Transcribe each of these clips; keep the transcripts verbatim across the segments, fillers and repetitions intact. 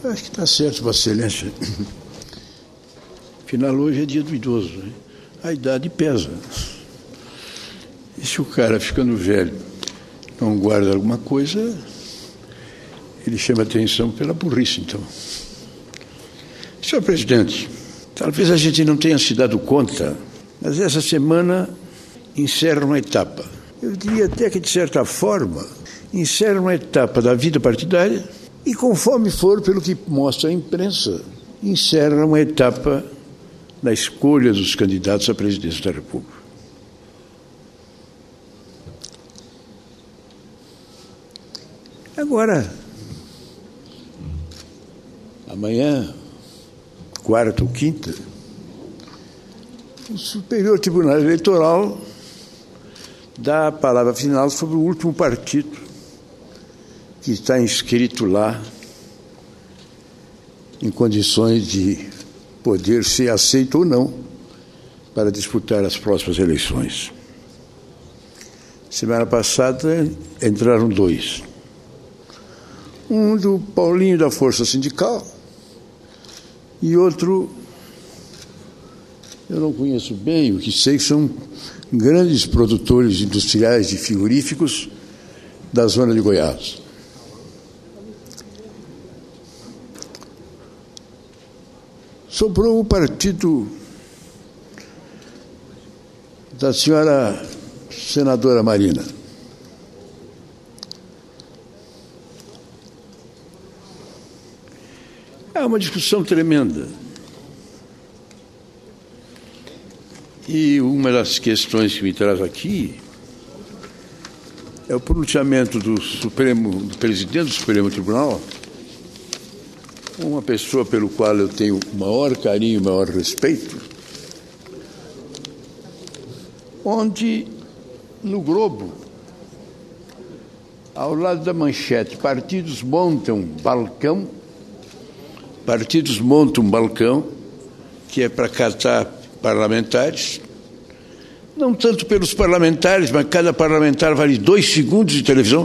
Eu acho que está certo, Vossa Excelência. Afinal, hoje é dia do idoso, né? A idade pesa. E se o cara, ficando velho, não guarda alguma coisa, ele chama atenção pela burrice, então. Senhor presidente, talvez a gente não tenha se dado conta, mas essa semana encerra uma etapa. Eu diria até que, de certa forma, encerra uma etapa da vida partidária e, conforme for, pelo que mostra a imprensa, encerra uma etapa na escolha dos candidatos à presidência da República. Agora, amanhã, quarta ou quinta, o Superior Tribunal Eleitoral dá a palavra final sobre o último partido que está inscrito lá em condições de poder ser aceito ou não para disputar as próximas eleições. Semana passada entraram dois. Um do Paulinho da Força Sindical e outro, eu não conheço bem, o que sei que são grandes produtores industriais de frigoríficos da zona de Goiás. Sobrou o partido da senhora senadora Marina. É uma discussão tremenda. E uma das questões que me traz aqui é o pronunciamento do Supremo, do presidente do Supremo Tribunal, uma pessoa pelo qual eu tenho o maior carinho, o maior respeito, onde no Globo, ao lado da manchete, partidos montam balcão, partidos montam um balcão, que é para catar parlamentares, não tanto pelos parlamentares, mas cada parlamentar vale dois segundos de televisão,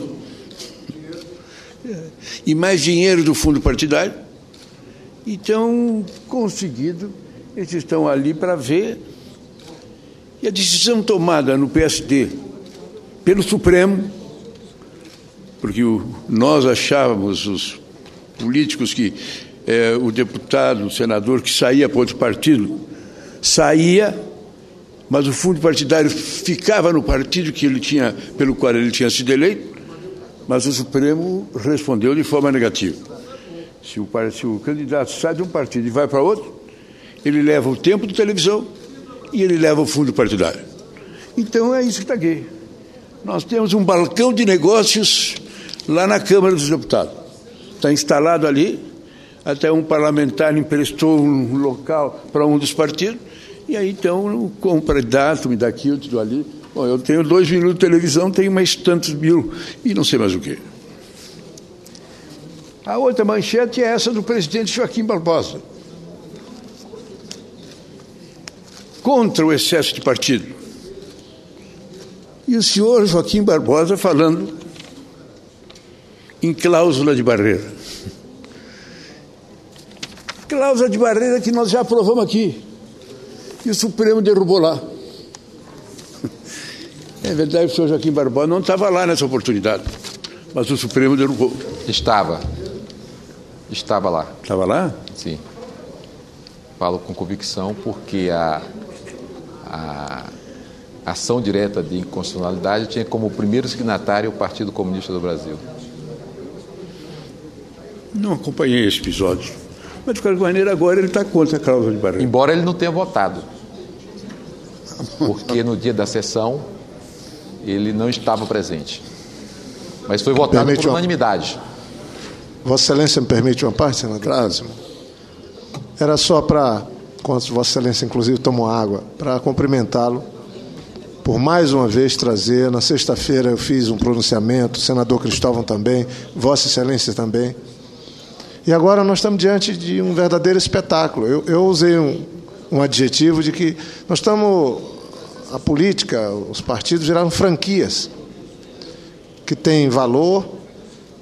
e mais dinheiro do fundo partidário. Então, conseguido, eles estão ali para ver. E a decisão tomada no P S D pelo Supremo, porque o, nós achávamos, os políticos, que é, o deputado, o senador que saía para outro partido, saía, mas o fundo partidário ficava no partido que ele tinha, pelo qual ele tinha sido eleito, mas o Supremo respondeu de forma negativa. Se o, se o candidato sai de um partido e vai para outro, ele leva o tempo de televisão e ele leva o fundo partidário. Então é isso que está aqui. Nós temos um balcão de negócios lá na Câmara dos Deputados. Está instalado ali, até um parlamentar emprestou um local para um dos partidos, e aí então compra dato, me dá aqui, eu te dou ali. Bom, eu tenho dois minutos de televisão, tenho mais tantos mil, e não sei mais o quê. A outra manchete é essa do presidente Joaquim Barbosa. Contra o excesso de partido. E o senhor Joaquim Barbosa falando em cláusula de barreira. Cláusula de barreira que nós já aprovamos aqui. E o Supremo derrubou lá. É verdade que o senhor Joaquim Barbosa não estava lá nessa oportunidade, mas o Supremo derrubou. Estava. Estava lá. Estava lá? Sim. Falo com convicção porque a, a ação direta de inconstitucionalidade tinha como primeiro signatário o Partido Comunista do Brasil. Não acompanhei esse episódio. Mas, de qualquer maneira, agora ele está contra a cláusula de barreira. Embora ele não tenha votado. Porque no dia da sessão ele não estava presente. Mas foi votado Permite por uma... unanimidade. Vossa Excelência me permite uma parte, senador? Claro. Era só para, quando Vossa Excelência inclusive tomou água, para cumprimentá-lo por mais uma vez trazer. Na sexta-feira eu fiz um pronunciamento, o senador Cristóvão também, Vossa Excelência também. E agora nós estamos diante de um verdadeiro espetáculo. Eu, eu usei um, um adjetivo de que nós estamos... A política, os partidos viraram franquias que têm valor,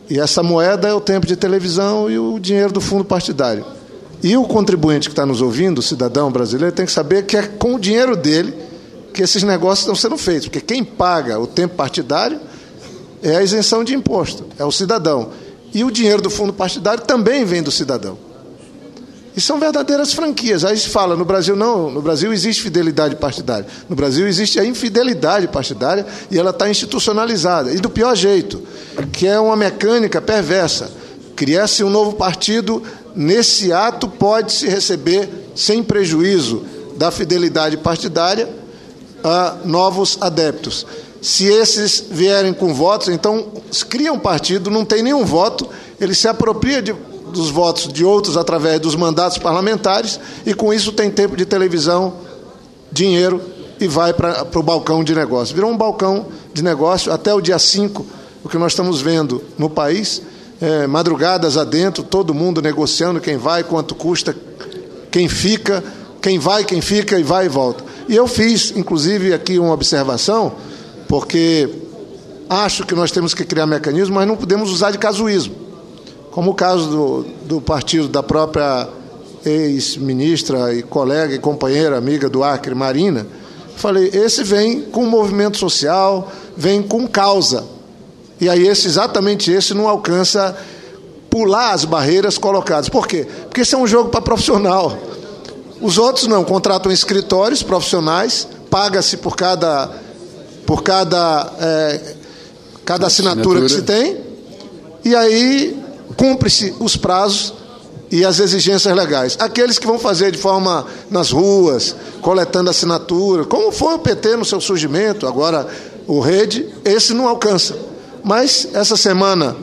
E essa moeda é o tempo de televisão e o dinheiro do fundo partidário. E o contribuinte que está nos ouvindo, o cidadão brasileiro, tem que saber que é com o dinheiro dele que esses negócios estão sendo feitos, porque quem paga o tempo partidário é a isenção de imposto, é o cidadão. E o dinheiro do fundo partidário também vem do cidadão. E são verdadeiras franquias. Aí se fala, no Brasil não, no Brasil existe fidelidade partidária. No Brasil existe a infidelidade partidária e ela está institucionalizada. E do pior jeito, que é uma mecânica perversa. Cria-se um novo partido, nesse ato pode-se receber, sem prejuízo da fidelidade partidária, a novos adeptos. Se esses vierem com votos, então cria um partido, não tem nenhum voto, ele se apropria de dos votos de outros através dos mandatos parlamentares e com isso tem tempo de televisão, dinheiro e vai para o balcão de negócio. Virou um balcão de negócio até o dia cinco, o que nós estamos vendo no país, é, madrugadas adentro, todo mundo negociando quem vai, quanto custa, quem fica, quem vai, quem fica e vai e volta. E eu fiz, inclusive, aqui uma observação, porque acho que nós temos que criar mecanismos, mas não podemos usar de casuísmo. Como o caso do, do partido da própria ex-ministra e colega e companheira, amiga do Acre, Marina, falei, esse vem com movimento social, vem com causa. E aí esse, exatamente esse não alcança pular as barreiras colocadas. Por quê? Porque esse é um jogo para profissional. Os outros não, contratam escritórios profissionais, paga-se por cada, por cada, é, cada assinatura, assinatura que se tem, e aí cumpre-se os prazos e as exigências legais. Aqueles que vão fazer de forma nas ruas, coletando assinatura, como foi o P T no seu surgimento, agora o Rede, esse não alcança. Mas essa semana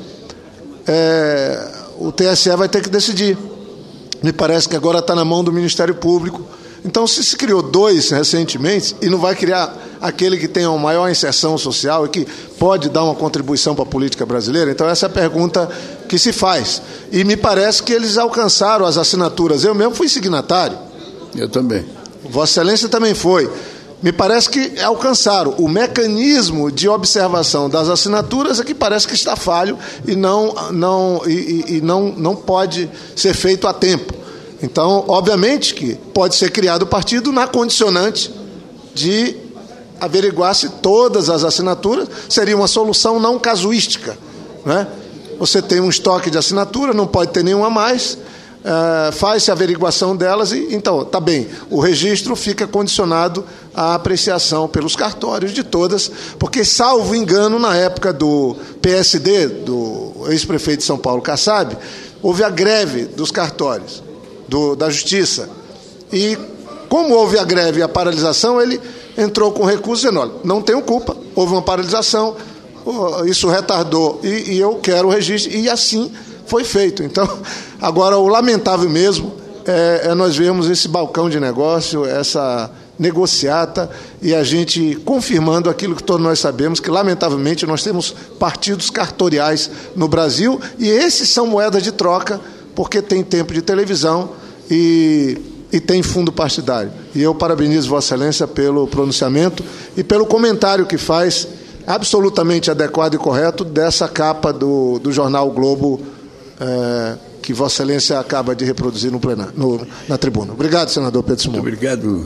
é, o T S E vai ter que decidir. Me parece que agora está na mão do Ministério Público. Então, se se criou dois recentemente, e não vai criar aquele que tem a maior inserção social e que pode dar uma contribuição para a política brasileira, então essa é a pergunta que se faz. E me parece que eles alcançaram as assinaturas. Eu mesmo fui signatário. Eu também. Vossa Excelência também foi. Me parece que alcançaram. O mecanismo de observação das assinaturas é que parece que está falho e não, não, e, e não, não pode ser feito a tempo. Então, obviamente que pode ser criado o partido na condicionante de averiguar se todas as assinaturas seria uma solução não casuística, né? Você tem um estoque de assinatura, não pode ter nenhuma a mais, uh, faz-se a averiguação delas e, então, tá bem, o registro fica condicionado à apreciação pelos cartórios de todas, porque, salvo engano, na época do P S D, do ex-prefeito de São Paulo, Kassab, houve a greve dos cartórios, do, da Justiça, e como houve a greve e a paralisação, ele entrou com recurso dizendo, olha, não tenho culpa, houve uma paralisação, isso retardou, e, e eu quero o registro, e assim foi feito. Então, agora, o lamentável mesmo é, é nós vemos esse balcão de negócio, essa negociata, e a gente confirmando aquilo que todos nós sabemos, que, lamentavelmente, nós temos partidos cartoriais no Brasil, e esses são moedas de troca, porque tem tempo de televisão e, e tem fundo partidário. E eu parabenizo Vossa Excelência pelo pronunciamento e pelo comentário que faz, absolutamente adequado e correto, dessa capa do, do jornal o Globo, é, que Vossa Excelência acaba de reproduzir no plenário, no, na tribuna. Obrigado, senador Pedro Simão. Muito obrigado.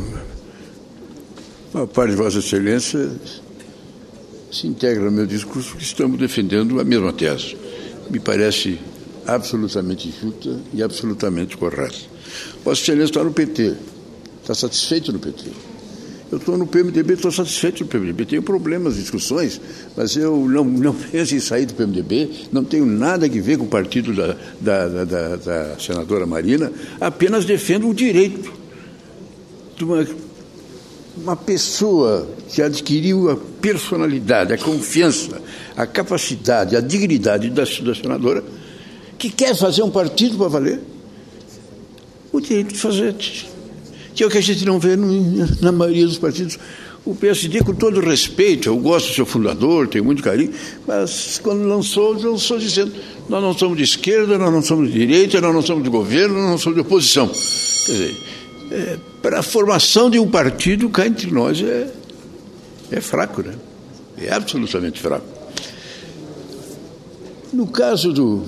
A parte de Vossa Excelência se integra no meu discurso, porque estamos defendendo a mesma tese. Me parece absolutamente justa e absolutamente correta. Vossa Excelência está no P T, está satisfeito no P T. Eu estou no P M D B, estou satisfeito no P M D B. Tenho problemas, discussões, mas eu não, não penso em sair do P M D B, não tenho nada a ver com o partido da, da, da, da, da senadora Marina, apenas defendo o direito de uma, uma pessoa que adquiriu a personalidade, a confiança, a capacidade, a dignidade da, da senadora, que quer fazer um partido para valer, o direito de fazer, que é o que a gente não vê no, na maioria dos partidos. O P S D, com todo respeito, eu gosto do seu fundador, tenho muito carinho, mas quando lançou, lançou dizendo, nós não somos de esquerda, nós não somos de direita, nós não somos de governo, nós não somos de oposição. Quer dizer, é, para a formação de um partido, cá entre nós, é, é fraco, né? É absolutamente fraco. No caso do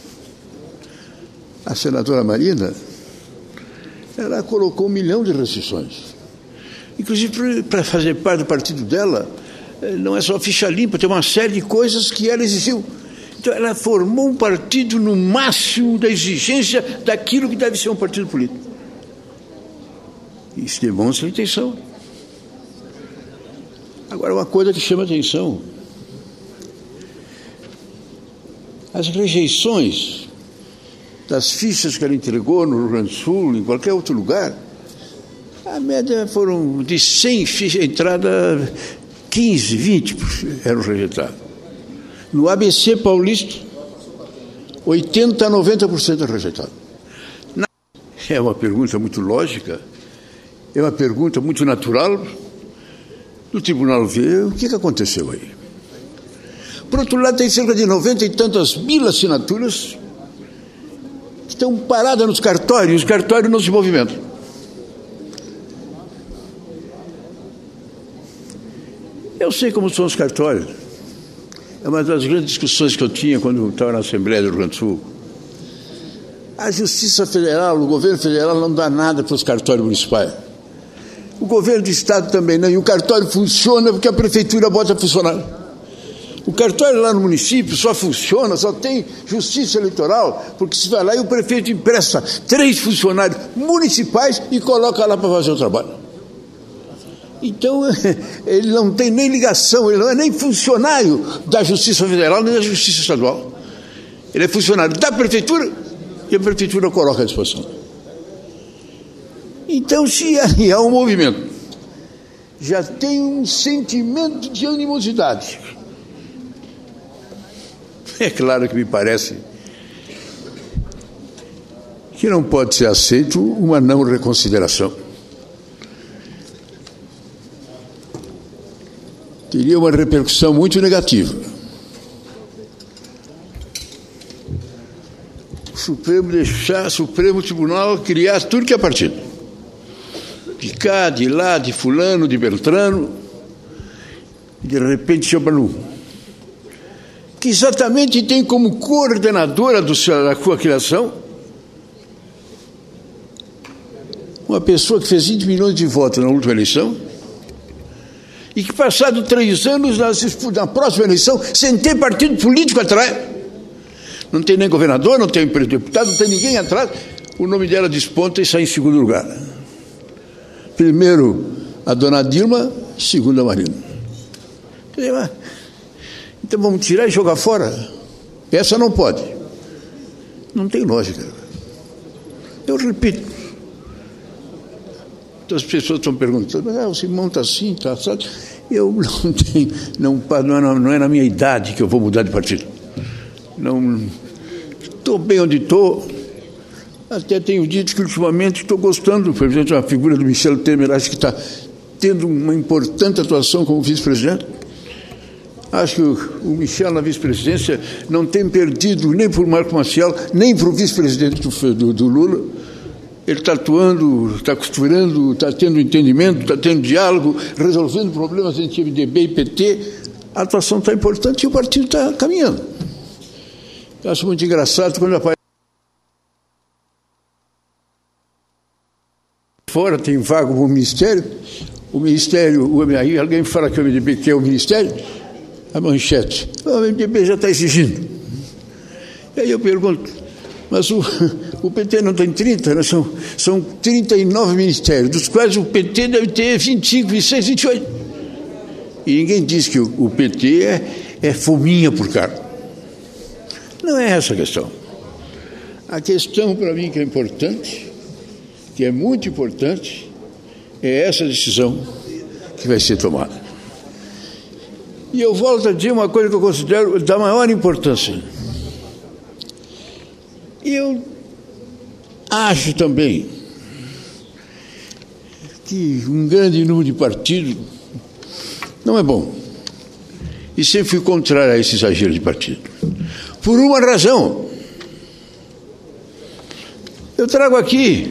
a senadora Marina, ela colocou um milhão de restrições. Inclusive, para fazer parte do partido dela, não é só ficha limpa, tem uma série de coisas que ela exigiu. Então, ela formou um partido no máximo da exigência daquilo que deve ser um partido político. Isso demonstra a intenção. Agora, uma coisa que chama a atenção: as rejeições das fichas que ela entregou no Rio Grande do Sul, em qualquer outro lugar, a média foram de cem fichas de entrada, quinze, vinte eram rejeitadas. No A B C paulista, oitenta a noventa por cento é rejeitado. É uma pergunta muito lógica, é uma pergunta muito natural. O tribunal vê o que, que aconteceu aí. Por outro lado, tem cerca de noventa e tantas mil assinaturas que estão paradas nos cartórios, os cartórios não se movimentam. Eu sei como são os cartórios. É uma das grandes discussões que eu tinha quando estava na Assembleia do Rio Grande do Sul. A Justiça Federal, o governo federal não dá nada para os cartórios municipais. O governo do Estado também não. E o cartório funciona porque a prefeitura bota funcionário. O cartório lá no município só funciona, só tem justiça eleitoral, porque se vai lá e o prefeito empresta três funcionários municipais e coloca lá para fazer o trabalho. Então, ele não tem nem ligação, ele não é nem funcionário da Justiça Federal nem da Justiça Estadual. Ele é funcionário da Prefeitura e a Prefeitura coloca à disposição. Então, se há um movimento, já tem um sentimento de animosidade. É claro que me parece que não pode ser aceito uma não reconsideração. Teria uma repercussão muito negativa. O Supremo deixar, o Supremo Tribunal criar tudo que é partido. De cá, de lá, de fulano, de Beltrano, de repente chama no que exatamente tem como coordenadora do, da sua criação uma pessoa que fez vinte milhões de votos na última eleição, e que, passado três anos, na próxima eleição, sem ter partido político atrás, não tem nem governador, não tem deputado, não tem ninguém atrás, o nome dela desponta e sai em segundo lugar. Primeiro a dona Dilma, segundo a Marina. Então vamos tirar e jogar fora? Essa não pode. Não tem lógica. Eu repito. As pessoas estão perguntando, mas ah, o Simão está assim, está assado. Eu não tenho, não, não, não é na minha idade que eu vou mudar de partido. Não, estou bem onde estou. Até tenho dito que ultimamente estou gostando, por exemplo, a figura do Michel Temer, acho que está tendo uma importante atuação como vice-presidente. Acho que o, o Michel na vice-presidência não tem perdido nem por Marco Maciel, nem para o vice-presidente do, do, do Lula. Ele está atuando, está costurando, está tendo entendimento, está tendo diálogo, resolvendo problemas entre M D B e P T. A atuação está importante e o partido está caminhando. Eu acho muito engraçado quando aparece fora, tem vaga no ministério, o ministério, aí alguém fala que o M D B quer o ministério, a manchete, o M D B já está exigindo. E aí eu pergunto, mas o, o P T não tem trinta, né? são, são trinta e nove ministérios, dos quais o P T deve ter vinte e cinco, vinte e seis, vinte e oito. E ninguém diz que o, o P T é, é fominha por cargo. Não é essa a questão. A questão para mim que é importante, que é muito importante, é essa decisão que vai ser tomada. E eu volto a dizer uma coisa que eu considero da maior importância. Eu acho também que um grande número de partidos não é bom. E sempre fui contrário a esse exagero de partido. Por uma razão. Eu trago aqui,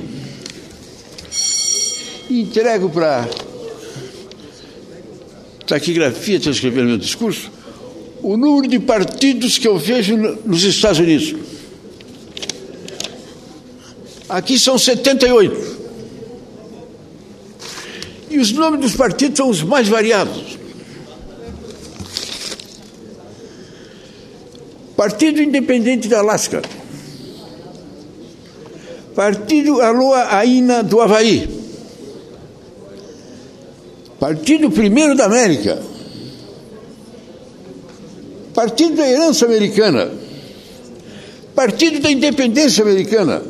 entrego para taquigrafia, estou escrevendo meu discurso, o número de partidos que eu vejo nos Estados Unidos. Aqui são setenta e oito. E os nomes dos partidos são os mais variados. Partido Independente da Alasca. Partido Aloha Aina do Havaí. Partido Primeiro da América. Partido da Herança Americana. Partido da Independência Americana.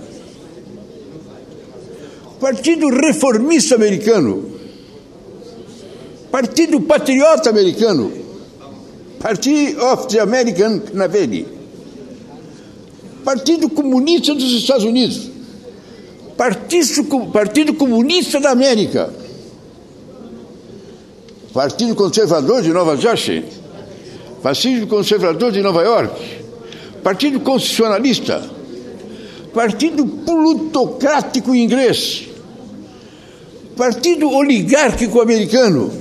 Partido Reformista Americano. Partido Patriota Americano. Party of the American Navy. Partido Comunista dos Estados Unidos. Partido, Partido Comunista da América. Partido Conservador de Nova Jersey. Partido Conservador de Nova York. Partido Constitucionalista. Partido Plutocrático Inglês. Partido Oligárquico Americano.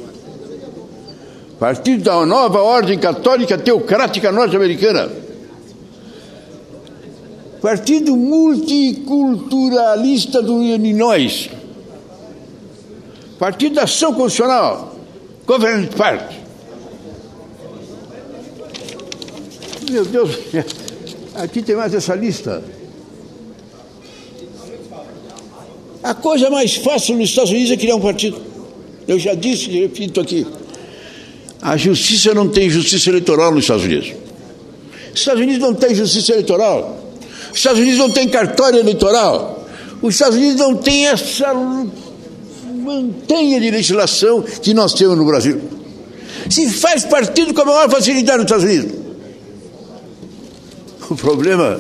Partido da Nova Ordem Católica Teocrática Norte-Americana. Partido Multiculturalista do Illinois. Partido da Ação Constitucional. Government Party. Meu Deus, aqui tem mais essa lista. A coisa mais fácil nos Estados Unidos é criar um partido. Eu já disse e repito aqui. A justiça não tem justiça eleitoral nos Estados Unidos. Os Estados Unidos não tem justiça eleitoral. Os Estados Unidos não tem cartório eleitoral. Os Estados Unidos não tem essa montanha de legislação que nós temos no Brasil. Se faz partido com a maior facilidade nos Estados Unidos. O problema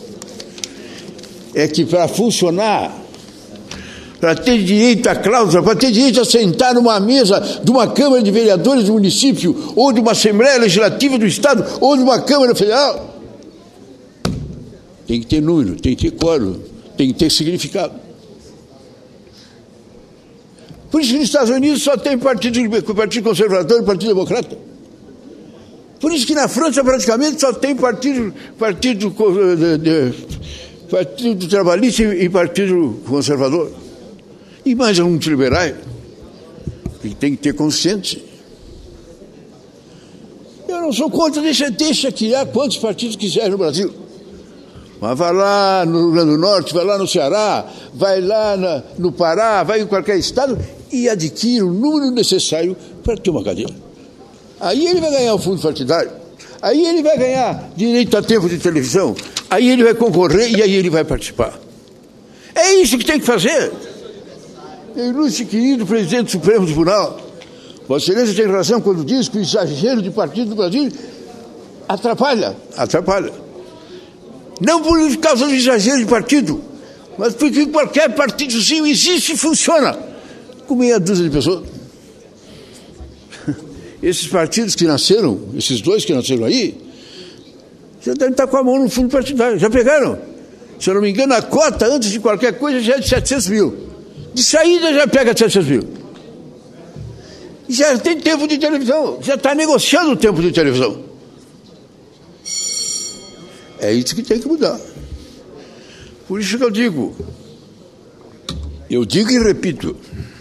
é que para funcionar, para ter direito à cláusula, para ter direito a sentar numa mesa de uma Câmara de Vereadores do município, ou de uma Assembleia Legislativa do Estado, ou de uma Câmara Federal, tem que ter número, tem que ter quórum, tem que ter significado. Por isso que nos Estados Unidos só tem partido, partido conservador e partido democrata. Por isso que na França praticamente só tem partido, partido, de, de, partido trabalhista e partido conservador. E mais alguns liberais, que tem que ter consciência. Eu não sou contra, deixa, deixa criar quantos partidos quiser no Brasil. Mas vai lá no Rio Grande do Norte, vai lá no Ceará, vai lá na, no Pará, vai em qualquer estado e adquire o número necessário para ter uma cadeira. Aí ele vai ganhar o fundo partidário, aí ele vai ganhar direito a tempo de televisão, aí ele vai concorrer e aí ele vai participar. É isso que tem que fazer. Meu ilustre querido presidente do Supremo Tribunal, Vossa Excelência tem razão quando diz que o exagero de partido do Brasil atrapalha, atrapalha. Não por causa do exagero de partido, mas porque qualquer partidozinho existe e funciona com meia dúzia de pessoas. Esses partidos que nasceram, esses dois que nasceram aí, já devem estar com a mão no fundo partidário. Já pegaram? Se eu não me engano, a cota antes de qualquer coisa já é de setecentos mil. De saída já pega setecentos mil. Já tem tempo de televisão, já está negociando o tempo de televisão. É isso que tem que mudar. Por isso que eu digo, eu digo e repito,